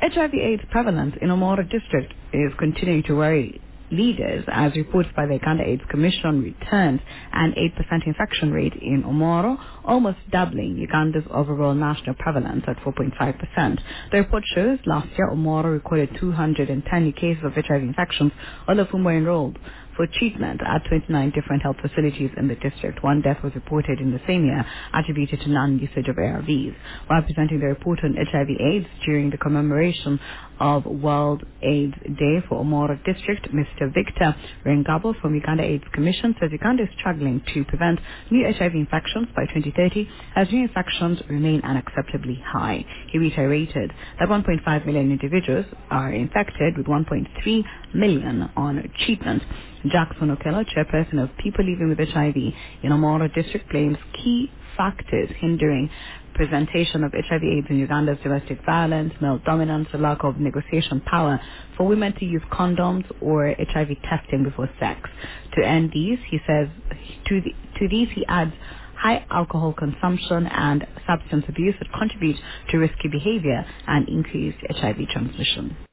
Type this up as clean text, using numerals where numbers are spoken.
HIV/AIDS prevalence in Omoro district is continuing to worry leaders as reports by the Uganda AIDS Commission returned an 8% infection rate in Omoro, almost doubling Uganda's overall national prevalence at 4.5%. The report shows last year Omoro recorded 210 new cases of HIV infections, all of whom were enrolled for treatment at 29 different health facilities in the district. One death was reported in the same year, attributed to non-usage of ARVs. While presenting the report on HIV/AIDS during the commemoration of World AIDS Day for Omoro District, Mr. Victor Rengabo from Uganda AIDS Commission says Uganda is struggling to prevent new HIV infections by 2030 as new infections remain unacceptably high. He reiterated that 1.5 million individuals are infected with 1.3 million on treatment. Jackson Okello, chairperson of People Living with HIV in Omoro District, blames key factors hindering presentation of HIV/AIDS in Uganda's domestic violence, male dominance, a lack of negotiation power for women to use condoms or HIV testing before sex. To end these, he says, to these he adds high alcohol consumption and substance abuse that contribute to risky behavior and increased HIV transmission.